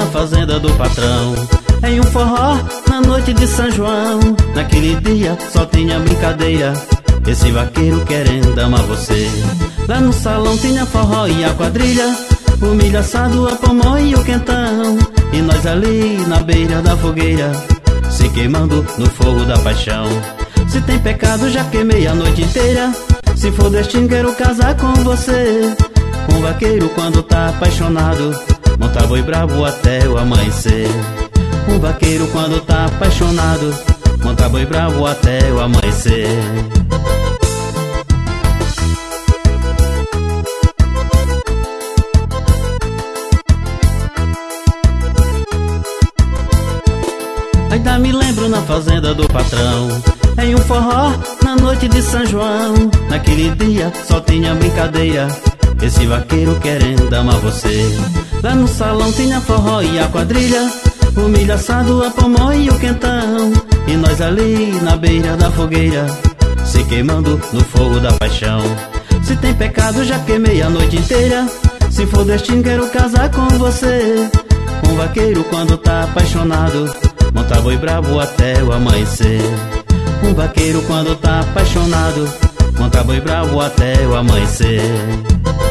fazenda do patrão. Em um forró, na noite de São João, naquele dia só tinha brincadeira, esse vaqueiro querendo amar você. Lá no salão tinha forró e a quadrilha, o milho assado, a pamonha e o quentão, e nós ali na beira da fogueira, se queimando no fogo da paixão. Se tem pecado já queimei a noite inteira, se for destino quero casar com você. Um vaqueiro quando tá apaixonado, monta boi bravo até o amanhecer. Um vaqueiro quando tá apaixonado, monta boi bravo até o amanhecer. Ainda me lembro na fazenda do patrão, em um forró, na noite de São João, naquele dia só tinha brincadeira, esse vaqueiro querendo amar você. Lá no salão tinha forró e a quadrilha, o milho assado, a pamonha e o quentão, e nós ali na beira da fogueira, se queimando no fogo da paixão. Se tem pecado já queimei a noite inteira, se for destino quero casar com você. Um vaqueiro quando tá apaixonado, monta boi bravo até o amanhecer. Um vaqueiro quando tá apaixonado, monta boi bravo até o amanhecer.